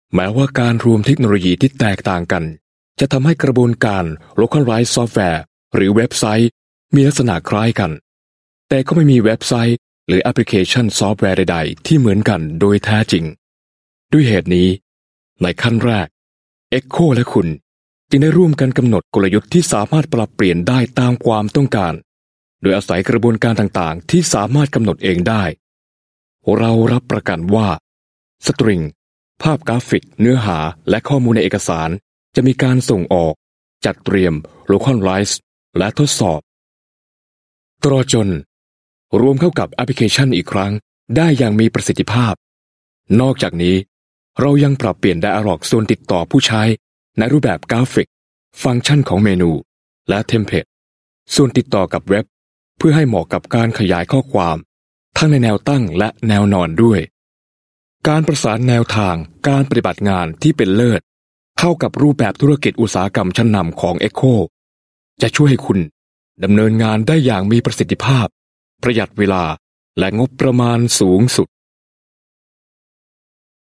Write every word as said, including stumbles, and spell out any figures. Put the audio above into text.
แม้ว่าการรวมเทคโนโลยีที่แตกต่างกันจะทำให้กระบวนการ Localized Software หรือเว็บไซต์มีลักษณะคล้ายกันแต่ก็ไม่มีเว็บไซต์หรือแอปพลิเคชันซอฟต์แวร์ใดๆที่เหมือนกันโดยแท้จริงด้วยเหตุนี้ในขั้นแรก Echo และคุณจึงได้ร่วมกันกำหนดกลยุทธ์ที่สามารถปรับเปลี่ยนได้ตามความต้องการโดยอาศัยกระบวนการต่างๆที่สามารถกำหนดเองได้เรารับประกันว่าสตริงภาพกราฟิกเนื้อหาและข้อมูลในเอกสารจะมีการส่งออกจัดเตรียม Localize และทดสอบตลอดจนรวมเข้ากับแอปพลิเคชันอีกครั้งได้อย่างมีประสิทธิภาพนอกจากนี้เรายังปรับเปลี่ยน Dialog ส่วนติดต่อผู้ใช้ในรูปแบบกราฟิกฟังก์ชันของเมนูและเทมเพลตส่วนติดต่อกับเว็บเพื่อให้เหมาะกับการขยายข้อความทั้งในแนวตั้งและแนวนอนด้วยการประสานแนวทางการปฏิบัติงานที่เป็นเลิศเข้ากับรูปแบบธุรกิจอุตสาหกรรมชั้นนำของ Echo จะช่วยให้คุณดำเนินงานได้อย่างมีประสิทธิภาพประหยัดเวลาและงบประมาณสูงสุด